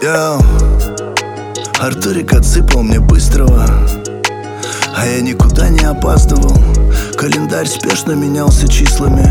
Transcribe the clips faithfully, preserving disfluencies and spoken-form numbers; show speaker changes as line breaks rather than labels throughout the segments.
Йоу, Артурик отсыпал мне быстрого, а я никуда не опаздывал. Календарь спешно менялся числами,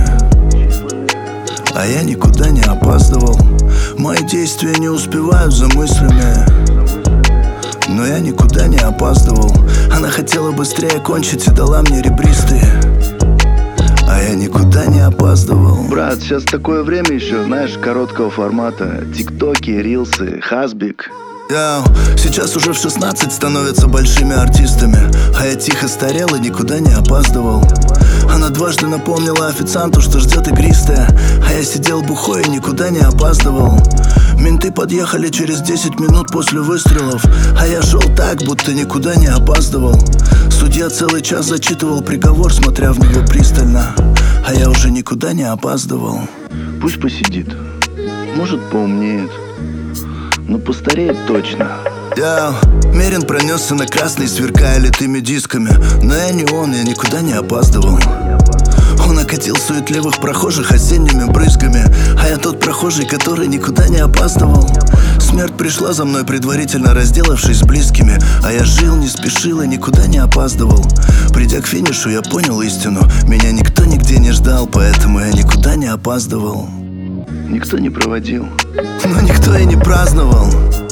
а я никуда не опаздывал. Мои действия не успевают за мыслями, но я никуда не опаздывал. Она хотела быстрее кончить и дала мне ребристые, а я никуда не опаздывал.
Брат, сейчас такое время еще, знаешь, короткого формата. Тиктоки, рилсы, хасбик.
Йоу, сейчас уже в шестнадцать становятся большими артистами, а я тихо старел и никуда не опаздывал. Она дважды напомнила официанту, что ждет игристая, а я сидел бухой и никуда не опаздывал. Менты подъехали через десять минут после выстрелов, а я шел так, будто никуда не опаздывал. Судья целый час зачитывал приговор, смотря в него пристально, а я уже никуда не опаздывал.
Пусть посидит, может поумнеет, но постареет точно.
Я Мерин пронесся на красный, сверкая литыми дисками, но я не он, я никуда не опаздывал. Он окатил суетливых прохожих осенними брызгами, а я тот прохожий, который никуда не опаздывал. Смерть пришла за мной, предварительно разделавшись с близкими, а я жил, не спешил и никуда не опаздывал. Придя к финишу, я понял истину: меня никто нигде не ждал, поэтому я никуда не опаздывал.
Никто не проводил,
но никто и не праздновал.